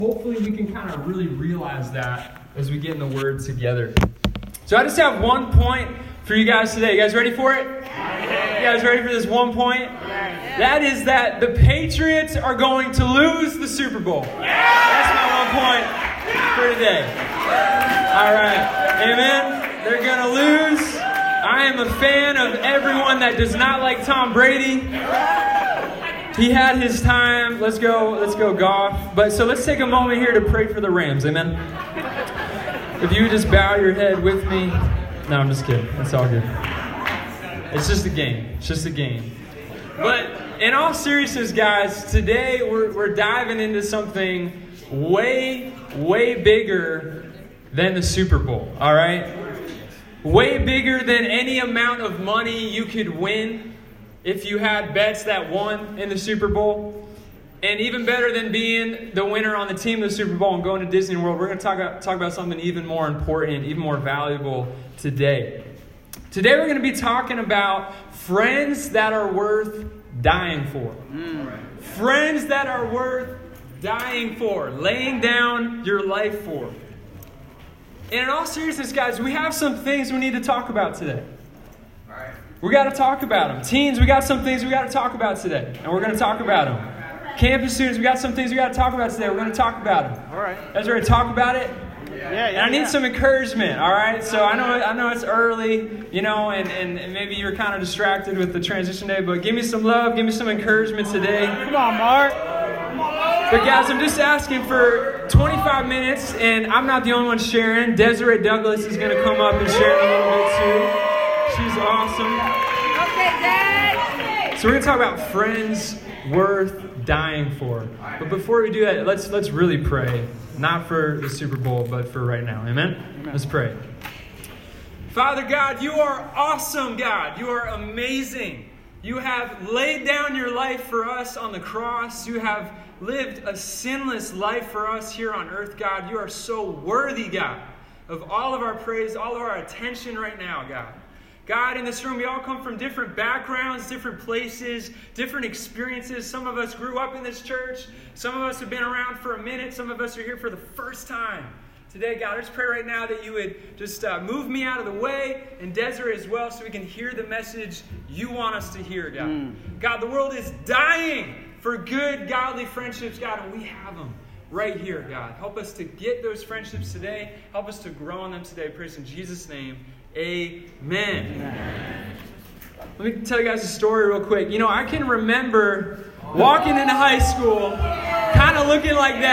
Hopefully we can kind of really realize that as we get in the Word together. So I just have one point for you guys today. You guys ready for it? You guys ready for this one point? That is that the Patriots are going to lose the Super Bowl. That's my one point for today. All right. Amen. They're going to lose. I am a fan of everyone that does not like Tom Brady. He had his time. Let's go golf. But so let's take a moment here to pray for the Rams. Amen. If you would just bow your head with me. No, I'm just kidding. It's all good. It's just a game. It's just a game. But in all seriousness, guys, today we're diving into something way, way bigger than the Super Bowl. All right? Way bigger than any amount of money you could win if you had bets that won in the Super Bowl. And even better than being the winner on the team of the Super Bowl and going to Disney World, we're going to talk about something even more important, even more valuable today. Today we're going to be talking about friends that are worth dying for. Friends that are worth dying for, laying down your life for. And in all seriousness, guys, we have some things we need to talk about today. We got to talk about them. Teens, we got some things we got to talk about today. And we're going to talk about them. Campus students, we got some things we got to talk about today. We're going to talk about them. All right. You guys ready to talk about it? Yeah. And I need some encouragement, all right? So I know it's early, you know, and maybe you're kind of distracted with the transition day, but give me some love, give me some encouragement today. Come on, Mark. But guys, I'm just asking for 25 minutes, and I'm not the only one sharing. Desiree Douglas is going to come up and share a little bit too. She's awesome. Okay, Dad. So we're going to talk about friends worth dying for. But before we do that, let's really pray. Not for the Super Bowl, but for right now. Amen? Let's pray. Father God, you are awesome, God. You are amazing. You have laid down your life for us on the cross. You have lived a sinless life for us here on earth, God. You are so worthy, God, of all of our praise, all of our attention right now, God. God, in this room, we all come from different backgrounds, different places, different experiences. Some of us grew up in this church. Some of us have been around for a minute. Some of us are here for the first time. Today, God, I just pray right now that you would just move me out of the way, and Desiree as well, so we can hear the message you want us to hear, God. God, the world is dying for good, godly friendships, God, and we have them right here, God. Help us to get those friendships today. Help us to grow in them today. Praise in Jesus' name. Amen. Let me tell you guys a story real quick. You know, I can remember walking into high school, kind of looking like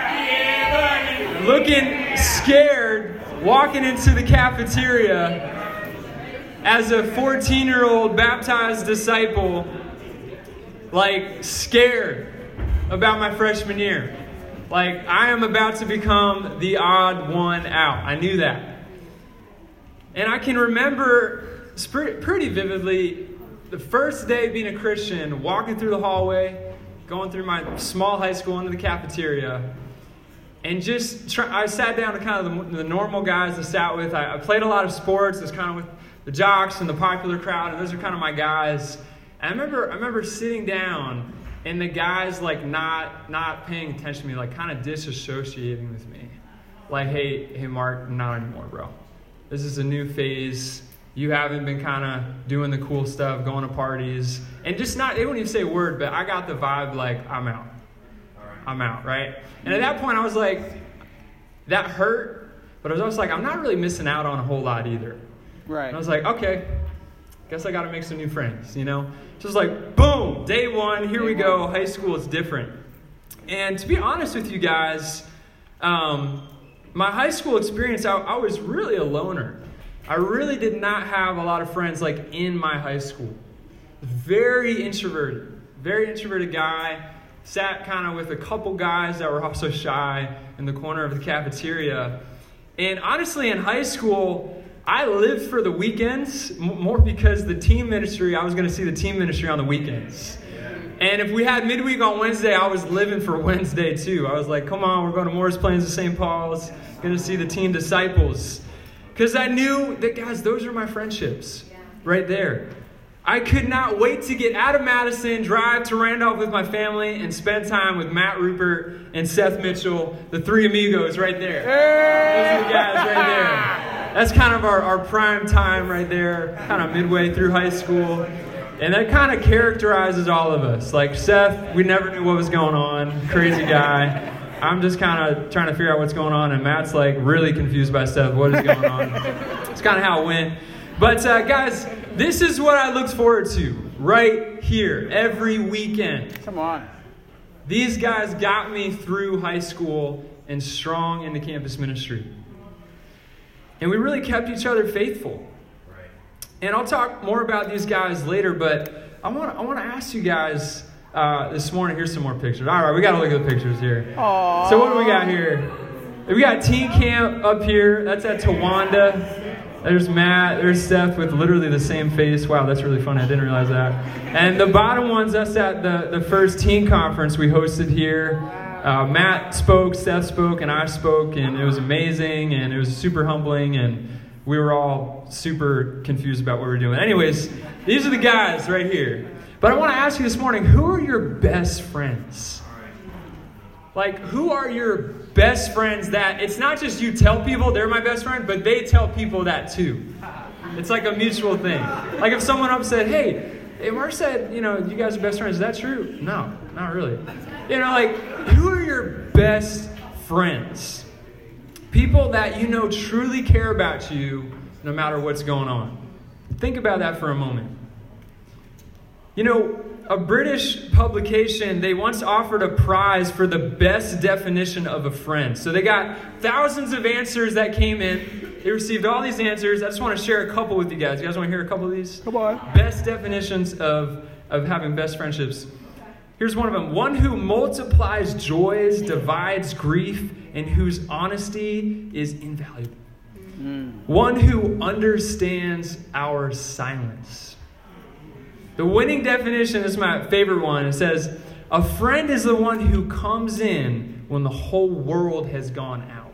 that, looking scared, walking into the cafeteria as a 14-year-old baptized disciple, like scared about my freshman year. Like, I am about to become the odd one out. I knew that. And I can remember pretty vividly the first day being a Christian, walking through the hallway, going through my small high school into the cafeteria, and I sat down to kind of the normal guys I sat with. I played a lot of sports. I was kind of with the jocks and the popular crowd, and those are kind of my guys. And I remember sitting down, and the guys like not paying attention to me, like kind of disassociating with me. Like, hey, Mark, not anymore, bro. This is a new phase. You haven't been kind of doing the cool stuff, going to parties. And just they wouldn't even say a word, but I got the vibe like, I'm out. I'm out, right? And at that point, I was like, that hurt. But I was also like, I'm not really missing out on a whole lot either. Right. And I was like, okay, guess I got to make some new friends, you know? Just like, boom, day one, here we go. High school is different. And to be honest with you guys, my high school experience, I was really a loner. I really did not have a lot of friends like in my high school. Very introverted guy. Sat kind of with a couple guys that were also shy in the corner of the cafeteria. And honestly, in high school, I lived for the weekends more because the team ministry, I was going to see the team ministry on the weekends. And if we had midweek on Wednesday, I was living for Wednesday too. I was like, come on, we're going to Morris Plains to St. Paul's, going to see the teen disciples. Because I knew that, guys, those are my friendships right there. I could not wait to get out of Madison, drive to Randolph with my family, and spend time with Matt Rupert and Seth Mitchell, the three amigos right there. Those are the guys right there. That's kind of our prime time right there, kind of midway through high school. And that kind of characterizes all of us. Like Seth, we never knew what was going on. Crazy guy. I'm just kind of trying to figure out what's going on. And Matt's like really confused by Seth. What is going on? It's kind of how it went. But guys, this is what I looked forward to right here every weekend. Come on. These guys got me through high school and strong in the campus ministry. And we really kept each other faithful. And I'll talk more about these guys later, but I want to ask you guys this morning. Here's some more pictures. All right, we got to look at the pictures here. Aww. So what do we got here? We got teen camp up here. That's at Towanda. There's Matt. There's Steph with literally the same face. Wow, that's really funny. I didn't realize that. And the bottom one's us at the first teen conference we hosted here. Matt spoke, Steph spoke, and I spoke, and it was amazing, and it was super humbling, and we were all super confused about what we were doing. Anyways, these are the guys right here. But I want to ask you this morning, who are your best friends? Like, who are your best friends that it's not just you tell people they're my best friend, but they tell people that too? It's like a mutual thing. Like if someone up said, hey, Mark said, you guys are best friends. Is that true? No, not really. Like, who are your best friends? People that truly care about you no matter what's going on. Think about that for a moment. A British publication, they once offered a prize for the best definition of a friend. So they got thousands of answers that came in. They received all these answers. I just want to share a couple with you guys. You guys want to hear a couple of these? Come on. Best definitions of having best friendships. Here's one of them. One who multiplies joys, divides grief, and whose honesty is invaluable. One who understands our silence. The winning definition is my favorite one. It says, a friend is the one who comes in when the whole world has gone out.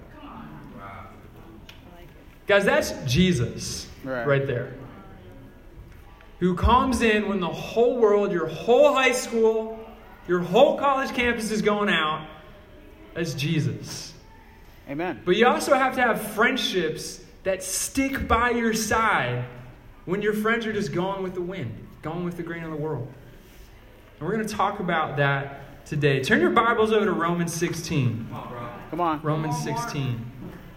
Guys, that's Jesus right there. Who comes in when the whole world, your whole high school, your whole college campus is going out. That's Jesus. Amen. But you also have to have friendships that stick by your side when your friends are just going with the wind, going with the grain of the world. And we're going to talk about that today. Turn your Bibles over to Romans 16. Come on. Romans 16.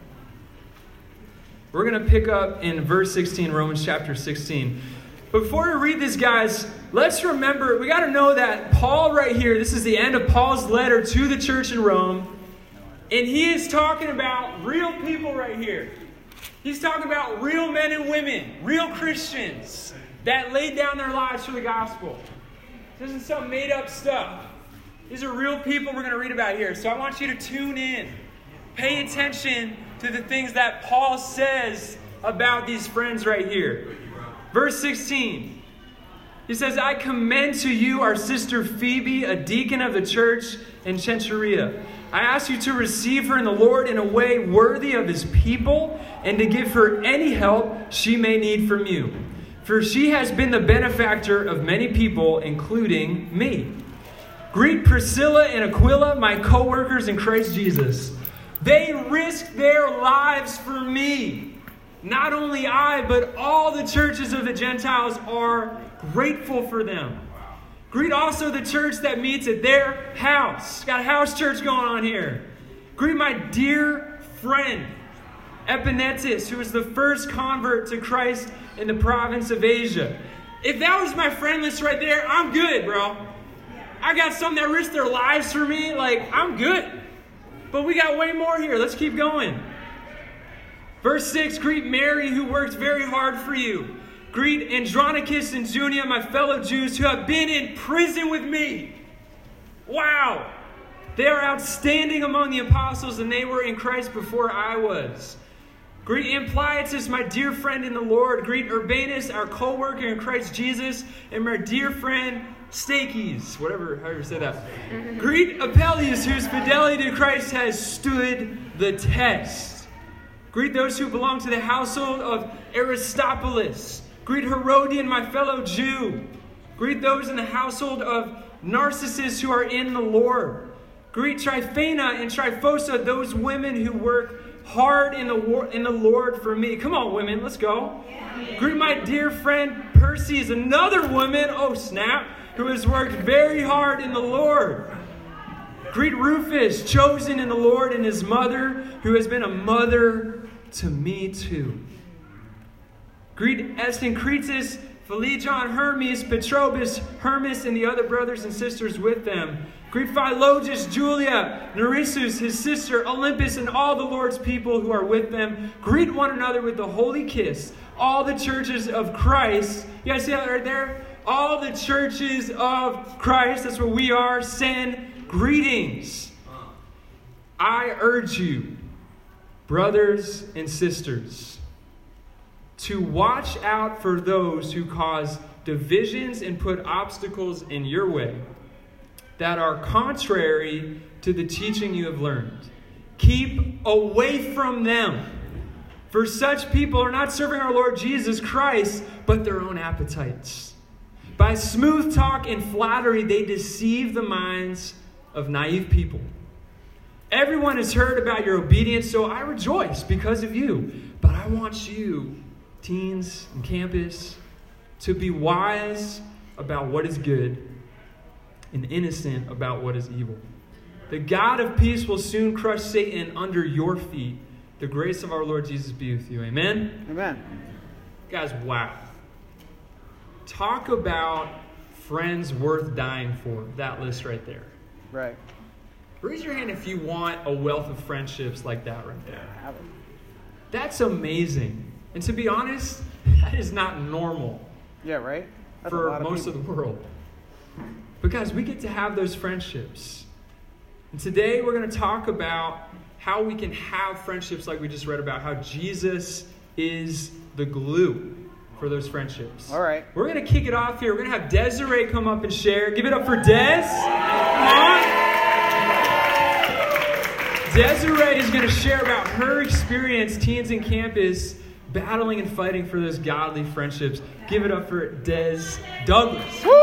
We're going to pick up in verse 16, Romans chapter 16. But before we read this, guys, let's remember, we got to know that Paul right here, this is the end of Paul's letter to the church in Rome. And he is talking about real people right here. He's talking about real men and women, real Christians that laid down their lives for the gospel. This isn't some made up stuff. These are real people we're going to read about here. So I want you to tune in. Pay attention to the things that Paul says about these friends right here. Verse 16. He says, I commend to you our sister Phoebe, a deacon of the church in Cenchrea. I ask you to receive her in the Lord in a way worthy of his people and to give her any help she may need from you. For she has been the benefactor of many people, including me. Greet Priscilla and Aquila, my co-workers in Christ Jesus. They risked their lives for me. Not only I, but all the churches of the Gentiles are grateful for them. Greet also the church that meets at their house. Got a house church going on here. Greet my dear friend, Epinetus, who was the first convert to Christ in the province of Asia. If that was my friend list right there, I'm good, bro. I got some that risked their lives for me. I'm good. But we got way more here. Let's keep going. Verse 6, greet Mary, who worked very hard for you. Greet Andronicus and Junia, my fellow Jews, who have been in prison with me. Wow. They are outstanding among the apostles, and they were in Christ before I was. Greet Ampliatus, my dear friend in the Lord. Greet Urbanus, our co-worker in Christ Jesus, and my dear friend Stachys, however you say that. Greet Apelles, whose fidelity to Christ has stood the test. Greet those who belong to the household of Aristobulus. Greet Herodian, my fellow Jew. Greet those in the household of Narcissus who are in the Lord. Greet Tryphena and Tryphosa, those women who work hard in the Lord for me. Come on, women, let's go. Greet my dear friend Persis, another woman, oh snap, who has worked very hard in the Lord. Greet Rufus, chosen in the Lord, and his mother, who has been a mother to me too. Greet Asyncritus, Phlegon, Hermes, Petrobus, Hermas, and the other brothers and sisters with them. Greet Philologus, Julia, Nereus, his sister, Olympus, and all the Lord's people who are with them. Greet one another with the holy kiss. All the churches of Christ. You guys see that right there? All the churches of Christ, that's what we are, send greetings. I urge you, brothers and sisters, to watch out for those who cause divisions and put obstacles in your way that are contrary to the teaching you have learned. Keep away from them. For such people are not serving our Lord Jesus Christ, but their own appetites. By smooth talk and flattery, they deceive the minds of naive people. Everyone has heard about your obedience, so I rejoice because of you. But I want you, teens and campus, to be wise about what is good and innocent about what is evil. The God of peace will soon crush Satan under your feet. The grace of our Lord Jesus be with you. Amen? Amen. Guys, wow. Talk about friends worth dying for. That list right there. Right. Raise your hand if you want a wealth of friendships like that right there. Have it. That's amazing. And to be honest, that is not normal Yeah, right? That's for most of the world. But guys, we get to have those friendships. And today we're going to talk about how we can have friendships like we just read about, how Jesus is the glue for those friendships. All right. We're going to kick it off here. We're going to have Desiree come up and share. Give it up for Des. Come on. Desiree is going to share about her experience, teens in campus, battling and fighting for those godly friendships. Give it up for Des Douglas. Woo!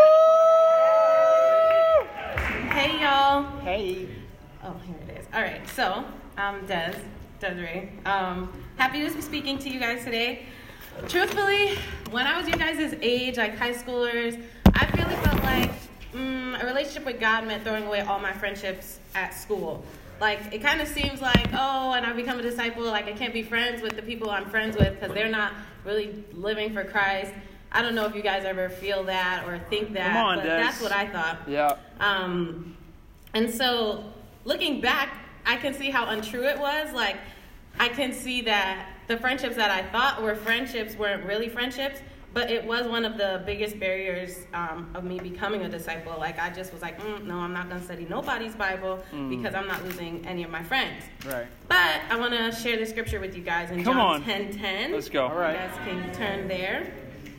Hey, y'all. Hey. Oh, here it is. All right, so I'm Desiree. Happy to be speaking to you guys today. Truthfully, when I was your guys' age, like high schoolers, I really felt like a relationship with God meant throwing away all my friendships at school. Like, it kind of seems like, oh, and I become a disciple, like I can't be friends with the people I'm friends with because they're not really living for Christ. I don't know if you guys ever feel that or think that, Come on, but Des. that's what I thought. Yeah. And so, looking back, I can see how untrue it was. Like, I can see that the friendships that I thought were friendships weren't really friendships, but it was one of the biggest barriers of me becoming a disciple. Like, I just was like, no, I'm not going to study nobody's Bible because I'm not losing any of my friends. Right. But I want to share the scripture with you guys in Come John on. 10:10. Let's go. All right. You guys can turn there.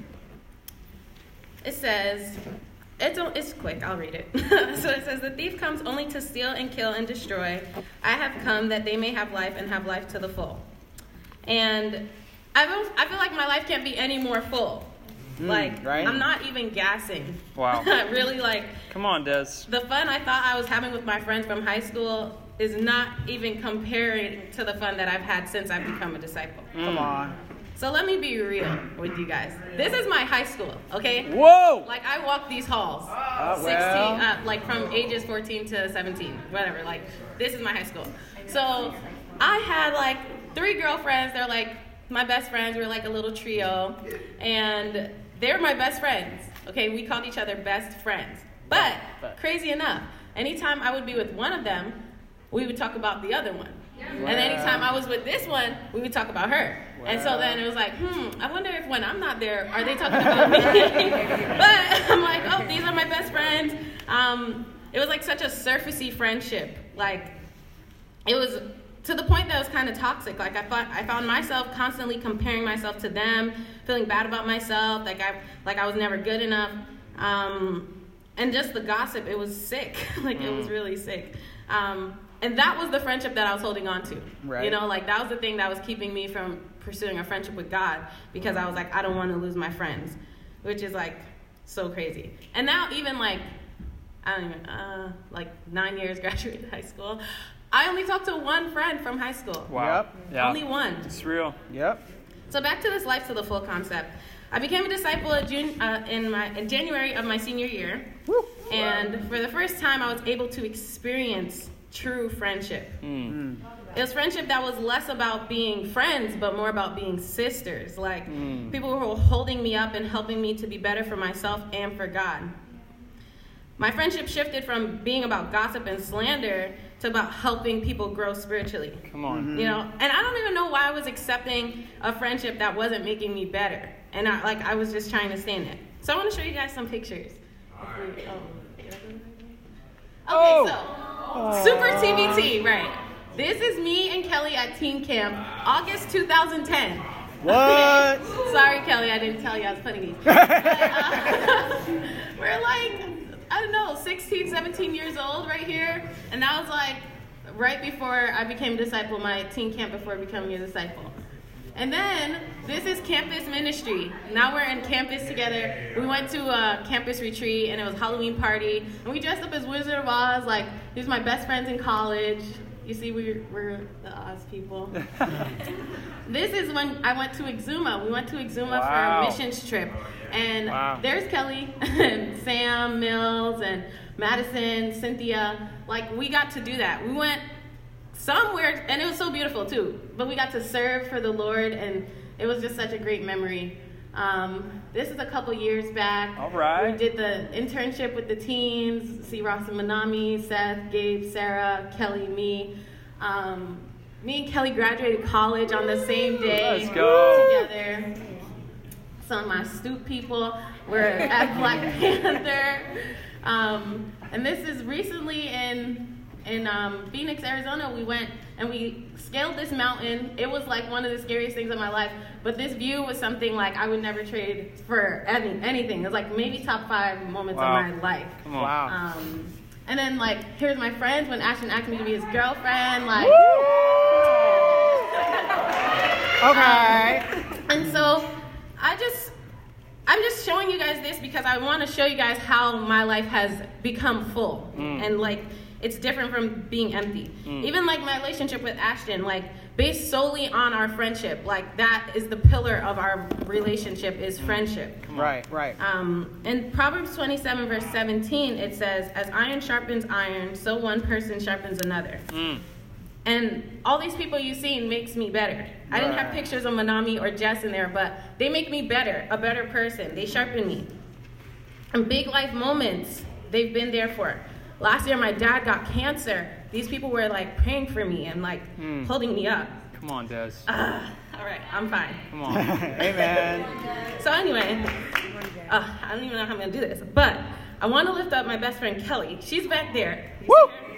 It says, it's quick, I'll read it. So it says, the thief comes only to steal and kill and destroy. I have come that they may have life and have life to the full. And I feel like my life can't be any more full. Like, right? I'm not even gassing. Wow. Really, like, Come on, Des. the fun I thought I was having with my friends from high school is not even comparing to the fun that I've had since I've become a disciple. Come on. So let me be real with you guys. This is my high school, okay? Whoa! Like, I walk these halls, 16, well. like from ages 14 to 17, whatever. Like, this is my high school. So I had like 3 girlfriends. They're like my best friends. We were like a little trio, and they're my best friends. Okay, we called each other best friends. But crazy enough, anytime I would be with one of them, we would talk about the other one. And anytime I was with this one, we would talk about her. And so then it was like, I wonder if when I'm not there, are they talking about me? But I'm like, oh, these are my best friends. It was like such a surfacey friendship. Like, it was to the point that it was kind of toxic. Like, I found myself constantly comparing myself to them, feeling bad about myself, like I was never good enough. And just the gossip, it was sick. Like, it was really sick. And that was the friendship that I was holding on to. Right. You know, like that was the thing that was keeping me from pursuing a friendship with God, because I was like, I don't want to lose my friends, which is like so crazy. And now even like, I don't even, like 9 years graduated high school, I only talk to one friend from high school. Wow. Yep. Yeah. Only one. It's real. Yep. So back to this life to the full concept. I became a disciple in January of my senior year. Woo. And for the first time, I was able to experience true friendship. It was friendship that was less about being friends, but more about being sisters. Like people who were holding me up and helping me to be better for myself and for God. My friendship shifted from being about gossip and slander to about helping people grow spiritually. Come on. You know, and I don't even know why I was accepting a friendship that wasn't making me better. And I was just trying to stay in it. So I want to show you guys some pictures. Okay, so Super TBT, right. This is me and Kelly at teen camp, August 2010. What? Sorry, Kelly, I didn't tell you I was putting these. But, we're like, I don't know, 16, 17 years old right here. And that was like right before I became a disciple, my teen camp before becoming a disciple. And then this is campus ministry. Now we're in campus together. We went to a campus retreat and it was a Halloween party. And we dressed up as Wizard of Oz. Like, these are my best friends in college. You see, we're the Oz people. This is when I went to Exuma. We went to Exuma for a missions trip. And there's Kelly and Sam Mills and Madison, Cynthia. Like, we got to do that. We went somewhere, and it was so beautiful too. But we got to serve for the Lord, and it was just such a great memory. This is a couple years back. All right. We did the internship with the teens. See Ross and Manami, Seth, Gabe, Sarah, Kelly, me. Me and Kelly graduated college on the same day. Let's go. Together. Some of my Stoop people were at Black Panther. And this is recently in Phoenix, Arizona. We went and we scaled this mountain. It was like one of the scariest things in my life. But this view was something like I would never trade for anything. It was like maybe top 5 moments of my life. Come on. Wow. And then like here's my friends when Ashton asked me to be his girlfriend. Like. Okay. And so I'm just showing you guys this because I want to show you guys how my life has become full. And like it's different from being empty. Even like my relationship with Ashton, like based solely on our friendship, like that is the pillar of our relationship is friendship. Right. In Proverbs 27 verse 17, it says, as iron sharpens iron, so one person sharpens another. And all these people you've seen makes me better. I didn't have pictures of Manami or Jess in there, but they make me better, a better person. They sharpen me. And big life moments, they've been there for. Last year, my dad got cancer. These people were like praying for me and like holding me up. Come on, Des. All right, I'm fine. Come on. Amen. So anyway, I don't even know how I'm going to do this, but I want to lift up my best friend, Kelly. She's back there. Woo!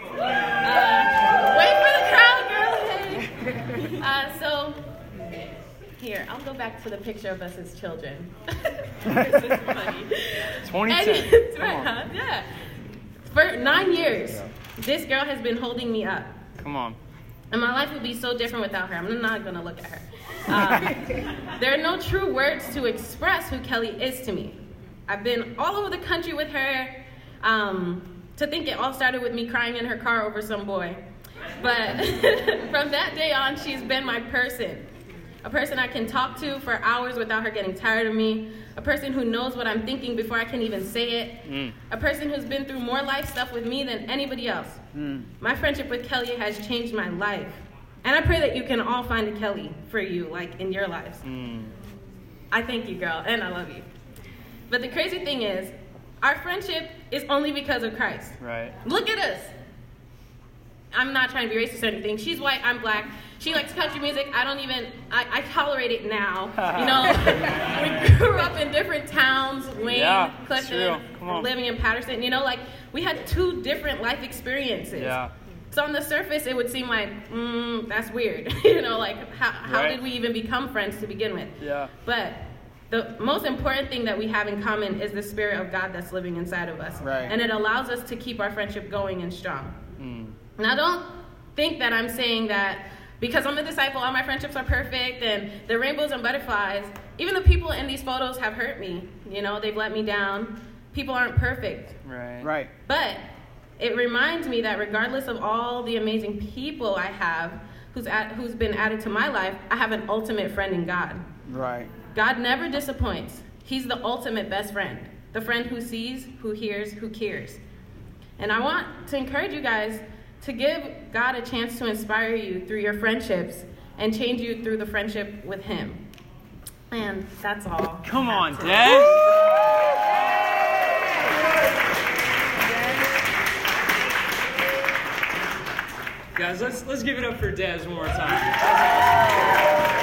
Wait for the crowd, girl. Hey. So here, I'll go back to the picture of us as children. This is funny. 2010. Come on. Yeah. For 9 years, this girl has been holding me up. Come on. And my life would be so different without her. I'm not going to look at her. There are no true words to express who Kelly is to me. I've been all over the country with her. To think it all started with me crying in her car over some boy. But from that day on, she's been my person. A person I can talk to for hours without her getting tired of me. A person who knows what I'm thinking before I can even say it. A person who's been through more life stuff with me than anybody else. My friendship with Kelly has changed my life. And I pray that you can all find a Kelly for you, like in your lives. I thank you, girl, and I love you. But the crazy thing is, our friendship is only because of Christ. Right. Look at us. I'm not trying to be racist or anything. She's white, I'm black. She likes country music. I tolerate it now. You know, we grew up in different towns, Wayne, Clifton, living in Patterson. You know, like we had 2 different life experiences. Yeah. So on the surface, it would seem like, that's weird. You know, like how did we even become friends to begin with? Yeah. But the most important thing that we have in common is the Spirit of God that's living inside of us. Right. And it allows us to keep our friendship going and strong. Now, think that I'm saying that because I'm a disciple, all my friendships are perfect and they're rainbows and butterflies. Even the people in these photos have hurt me. You know, they've let me down. People aren't perfect. Right. But it reminds me that regardless of all the amazing people I have who's been added to my life, I have an ultimate friend in God. Right. God never disappoints. He's the ultimate best friend. The friend who sees, who hears, who cares. And I want to encourage you guys to give God a chance to inspire you through your friendships and change you through the friendship with Him. And that's all. Come on, Dad. Guys, let's give it up for Dez one more time.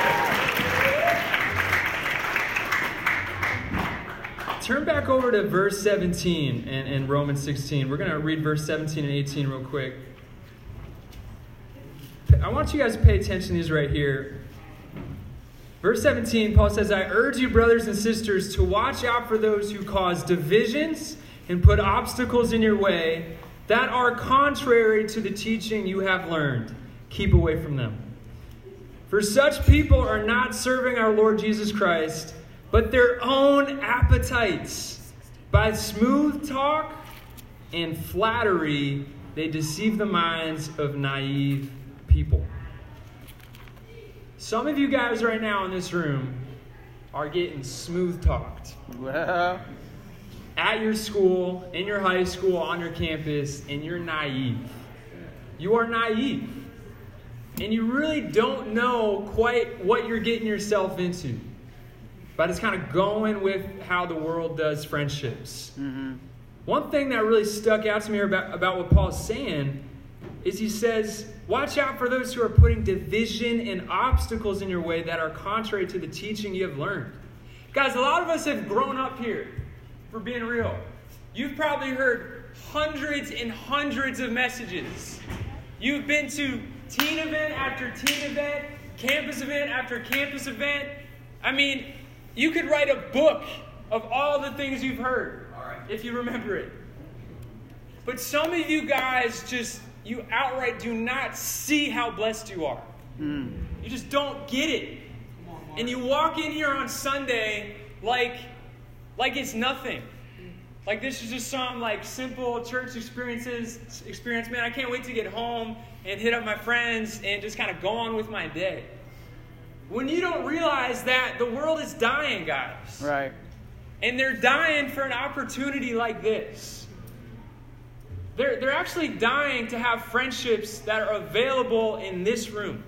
Turn back over to verse 17 in Romans 16. We're going to read verse 17 and 18 real quick. I want you guys to pay attention to these right here. Verse 17, Paul says, I urge you, brothers and sisters, to watch out for those who cause divisions and put obstacles in your way that are contrary to the teaching you have learned. Keep away from them. For such people are not serving our Lord Jesus Christ, but their own appetites. By smooth talk and flattery, they deceive the minds of naive people. Some of you guys right now in this room are getting smooth talked. Well, At your school, in your high school, on your campus, and you're naive. You are naive. And you really don't know quite what you're getting yourself into. But it's kind of going with how the world does friendships. mm-hmm. One thing that really stuck out to me about what Paul's saying is he says, watch out for those who are putting division and obstacles in your way that are contrary to the teaching you have learned. Guys, a lot of us have grown up here, for being real. You've probably heard hundreds and hundreds of messages. You've been to teen event after teen event, campus event after campus event. I mean, you could write a book of all the things you've heard, if you remember it. But some of you guys you outright do not see how blessed you are. You just don't get it. And you walk in here on Sunday like it's nothing. Like this is just some simple church experience. Man, I can't wait to get home and hit up my friends and just kind of go on with my day. When you don't realize that the world is dying, guys. Right. And they're dying for an opportunity like this. They're actually dying to have friendships that are available in this room.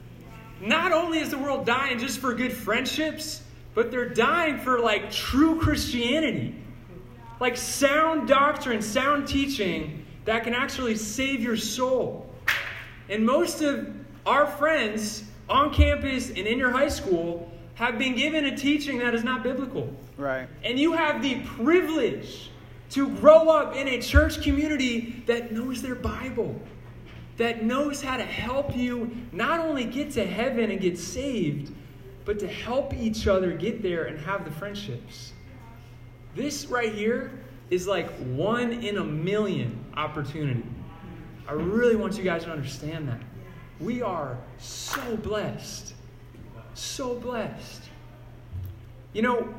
Not only is the world dying just for good friendships, but they're dying for true Christianity. Like sound doctrine, sound teaching that can actually save your soul. And most of our friends on campus and in your high school have been given a teaching that is not biblical. Right. And you have the privilege to grow up in a church community that knows their Bible, that knows how to help you not only get to heaven and get saved, but to help each other get there and have the friendships. This right here is like 1 in a million opportunity. I really want you guys to understand that. We are so blessed. So blessed. You know,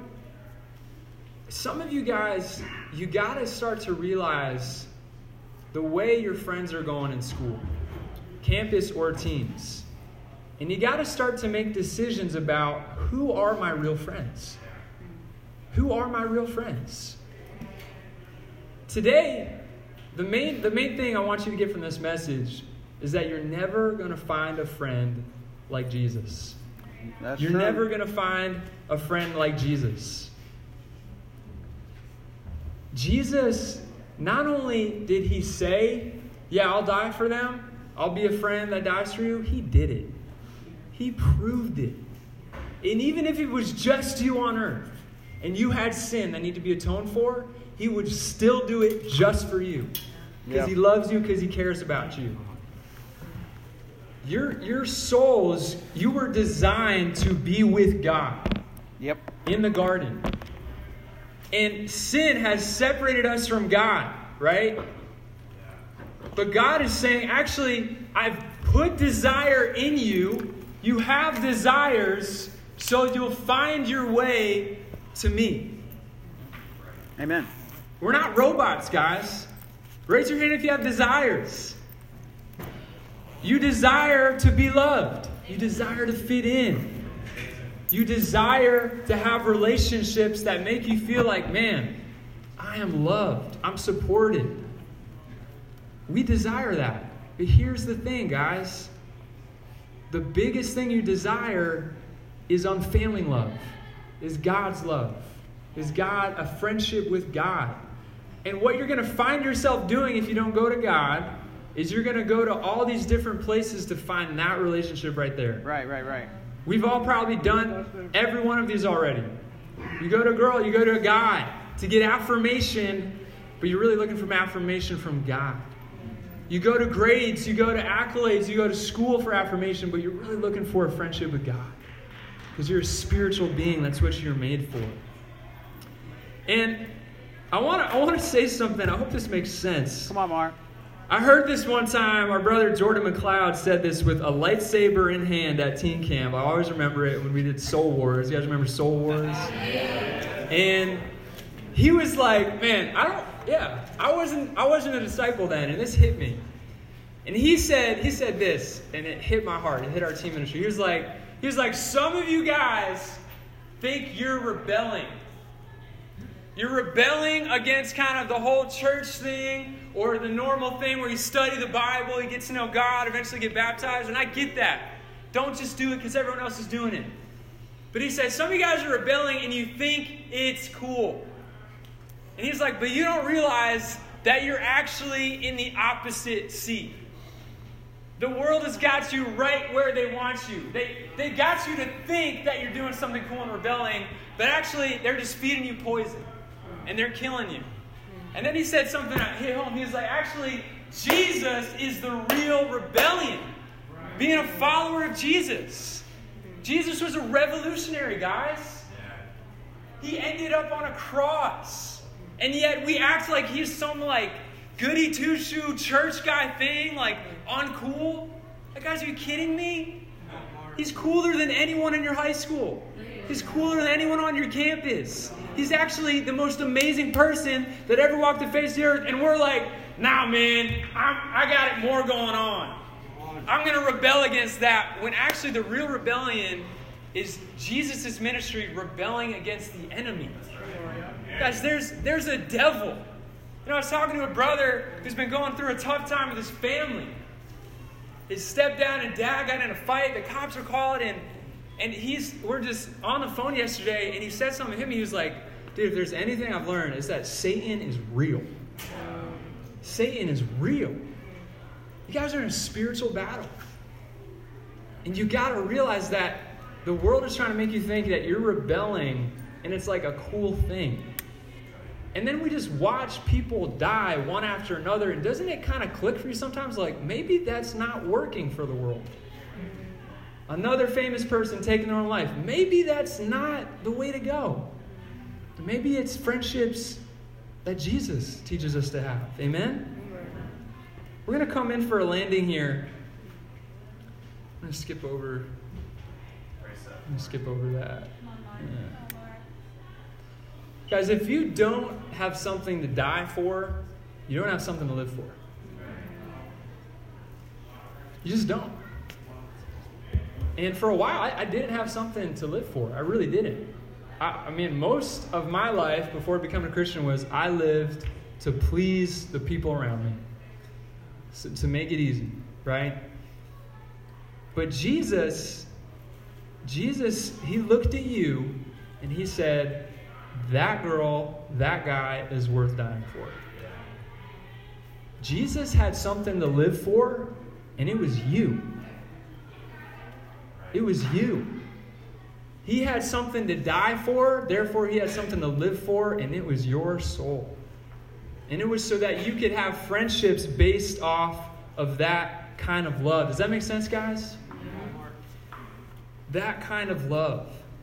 some of you guys, you got to start to realize the way your friends are going in school, campus or teens. And you got to start to make decisions about who are my real friends. Who are my real friends? Today, the main thing I want you to get from this message is that you're never going to find a friend like Jesus. You're true. never going to find a friend like Jesus. Jesus, not only did he say, yeah, I'll die for them, I'll be a friend that dies for you, he did it. He proved it. And even if it was just you on earth, and you had sin that needed to be atoned for, he would still do it just for you. Because he loves you, because he cares about you. Your souls, you were designed to be with God. Yep. In the garden. And sin has separated us from God, right? But God is saying, actually, I've put desire in you. You have desires, so you'll find your way to me. Amen. We're not robots, guys. Raise your hand if you have desires. You desire to be loved. You desire to fit in. You desire to have relationships that make you feel like, man, I am loved. I'm supported. We desire that. But here's the thing, guys. The biggest thing you desire is unfailing love, is God's love, is God, a friendship with God. And what you're going to find yourself doing if you don't go to God is you're going to go to all these different places to find that relationship right there. Right. We've all probably done every one of these already. You go to a girl, you go to a guy to get affirmation, but you're really looking for affirmation from God. You go to grades, you go to accolades, you go to school for affirmation, but you're really looking for a friendship with God. Because you're a spiritual being. That's what you're made for. And I want to say something. I hope this makes sense. Come on, Mark. I heard this one time. Our brother Jordan McLeod said this with a lightsaber in hand at teen camp. I always remember it when we did Soul Wars. You guys remember Soul Wars? And he was like, man, I wasn't a disciple then, and this hit me. And he said this, and it hit my heart. It hit our team ministry. He was like, some of you guys think you're rebelling. You're rebelling against kind of the whole church thing or the normal thing where you study the Bible, you get to know God, eventually get baptized. And I get that. Don't just do it because everyone else is doing it. But he said, some of you guys are rebelling and you think it's cool. And he's like, but you don't realize that you're actually in the opposite seat. The world has got you right where they want you. They got you to think that you're doing something cool and rebelling, but actually they're just feeding you poison. And they're killing you. And then he said something that hit home. He was like, actually, Jesus is the real rebellion. Being a follower of Jesus. Jesus was a revolutionary, guys. He ended up on a cross. And yet we act like he's some like goody two-shoe church guy thing, like uncool. Like, guys, are you kidding me? He's cooler than anyone in your high school. He's cooler than anyone on your campus. He's actually the most amazing person that ever walked the face of the earth. And we're like, nah, man, I got it more going on. I'm going to rebel against that. When actually the real rebellion is Jesus' ministry rebelling against the enemy. Guys, there's a devil. You know, I was talking to a brother who's been going through a tough time with his family. His stepdad and dad got in a fight. The cops are called, and we're just on the phone yesterday, and he said something to him. He was like, dude, if there's anything I've learned, it's that Satan is real. Satan is real. You guys are in a spiritual battle. And you got to realize that the world is trying to make you think that you're rebelling, and it's like a cool thing. And then we just watch people die one after another, and doesn't it kind of click for you sometimes? Like, maybe that's not working for the world. Another famous person taking their own life. Maybe that's not the way to go. Maybe it's friendships that Jesus teaches us to have. Amen? We're going to come in for a landing here. I'm going to skip over that. Yeah. Guys, if you don't have something to die for, you don't have something to live for. You just don't. And for a while, I didn't have something to live for. I really didn't. I mean, most of my life before becoming a Christian was I lived to please the people around me. So, to make it easy, right? But Jesus, he looked at you and he said, that girl, that guy is worth dying for. Jesus had something to live for, and it was you. It was you. He had something to die for, therefore he had something to live for, and it was your soul. And it was so that you could have friendships based off of that kind of love. Does that make sense, guys? That kind of love.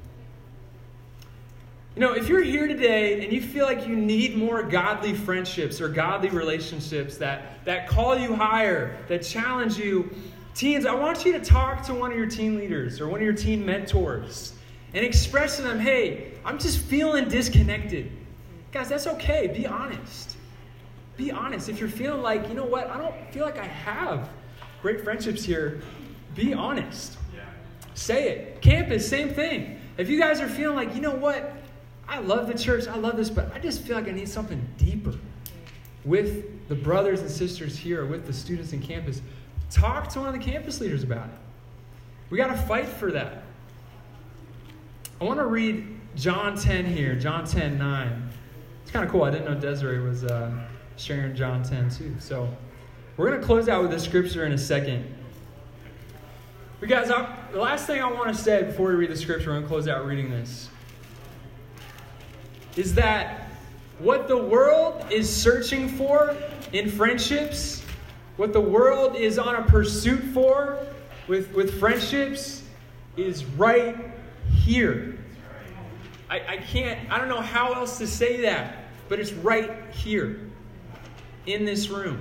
You know, if you're here today and you feel like you need more godly friendships or godly relationships that call you higher, that challenge you Teens, I want you to talk to one of your teen leaders or one of your teen mentors and express to them, hey, I'm just feeling disconnected. Guys, that's okay. Be honest. Be honest. If you're feeling like, you know what, I don't feel like I have great friendships here, be honest. Say it. Campus, same thing. If you guys are feeling like, you know what, I love the church, I love this, but I just feel like I need something deeper with the brothers and sisters here, with the students in campus, talk to one of the campus leaders about it. We got to fight for that. I want to read John 10 here, John 10:9. It's kind of cool. I didn't know Desiree was sharing John 10 too. So we're going to close out with the scripture in a second. But guys, the last thing I want to say before we read the scripture, we're going to close out reading this, is that what the world is searching for in friendships, what the world is on a pursuit for with friendships, is right here. I don't know how else to say that, but it's right here in this room.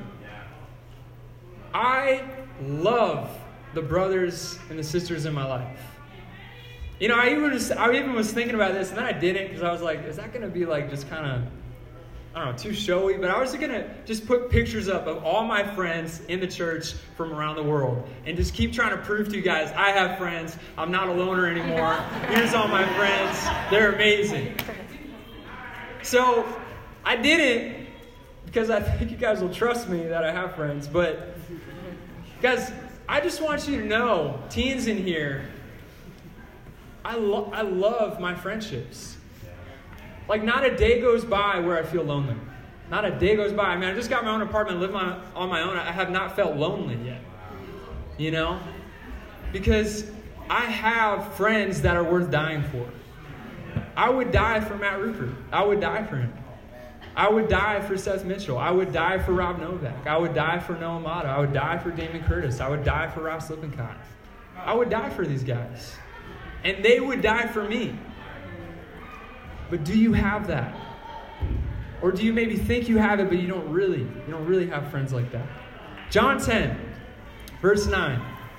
I love the brothers and the sisters in my life. You know, I even was thinking about this, and then I didn't, because I was like, is that going to be like just kind of, I don't know, too showy? But I was going to just put pictures up of all my friends in the church from around the world and just keep trying to prove to you guys, I have friends. I'm not a loner anymore. Here's all my friends. They're amazing. So I didn't, because I think you guys will trust me that I have friends. But guys, I just want you to know, teens in here, I love my friendships. Like, not a day goes by where I feel lonely. Not a day goes by. I mean, I just got my own apartment, live on my own. I have not felt lonely yet. You know? Because I have friends that are worth dying for. I would die for Matt Rupert. I would die for him. I would die for Seth Mitchell. I would die for Rob Novak. I would die for Noah Mata. I would die for Damon Curtis. I would die for Ross Lippincott. I would die for these guys. And they would die for me. But do you have that? Or do you maybe think you have it, but you don't really have friends like that? John 10, verse 9.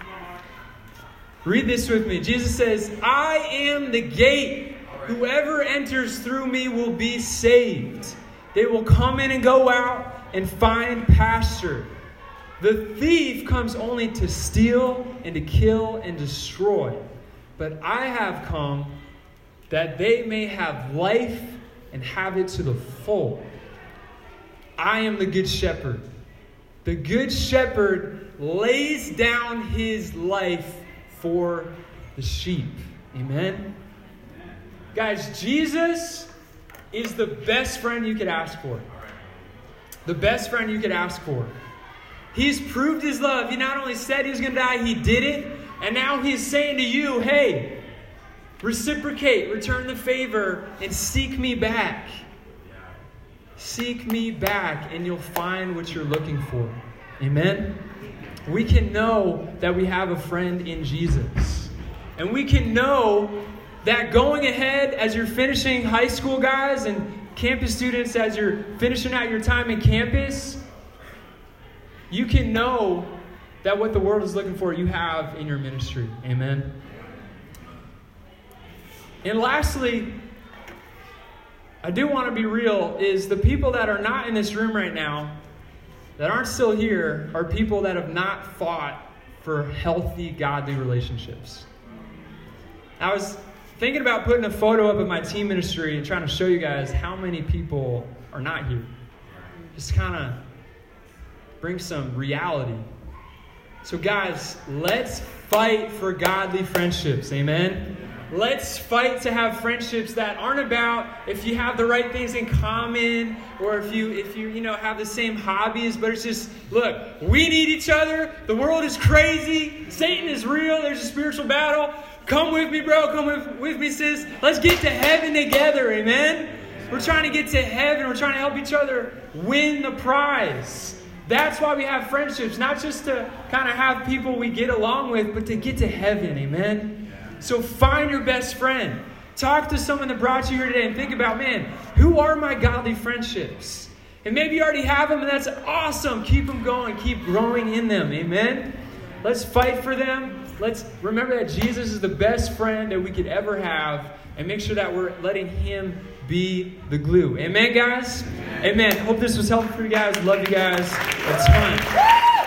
Read this with me. Jesus says, I am the gate. Whoever enters through me will be saved. They will come in and go out and find pasture. The thief comes only to steal and to kill and destroy. But I have come that they may have life and have it to the full. I am the good shepherd. The good shepherd lays down his life for the sheep. Amen? Guys, Jesus is the best friend you could ask for. The best friend you could ask for. He's proved his love. He not only said he was going to die, he did it. And now he's saying to you, hey, reciprocate, return the favor, and seek me back. Seek me back, and you'll find what you're looking for. Amen? We can know that we have a friend in Jesus. And we can know that going ahead as you're finishing high school, guys, and campus students, as you're finishing out your time in campus, you can know that what the world is looking for, you have in your ministry. Amen? And lastly, I do want to be real, is the people that are not in this room right now, that aren't still here, are people that have not fought for healthy, godly relationships. I was thinking about putting a photo up of my teen ministry and trying to show you guys how many people are not here. Just kind of bring some reality. So guys, let's fight for godly friendships. Amen? Let's fight to have friendships that aren't about if you have the right things in common or if you have the same hobbies, but it's just, look, we need each other. The world is crazy. Satan is real. There's a spiritual battle. Come with me, bro. Come with me, sis. Let's get to heaven together. Amen? We're trying to get to heaven. We're trying to help each other win the prize. That's why we have friendships, not just to kind of have people we get along with, but to get to heaven. Amen? So find your best friend. Talk to someone that brought you here today and think about, man, who are my godly friendships? And maybe you already have them, and that's awesome. Keep them going. Keep growing in them. Amen? Let's fight for them. Let's remember that Jesus is the best friend that we could ever have, and make sure that we're letting Him be the glue. Amen, guys? Amen. Hope this was helpful for you guys. Love you guys. It's fun.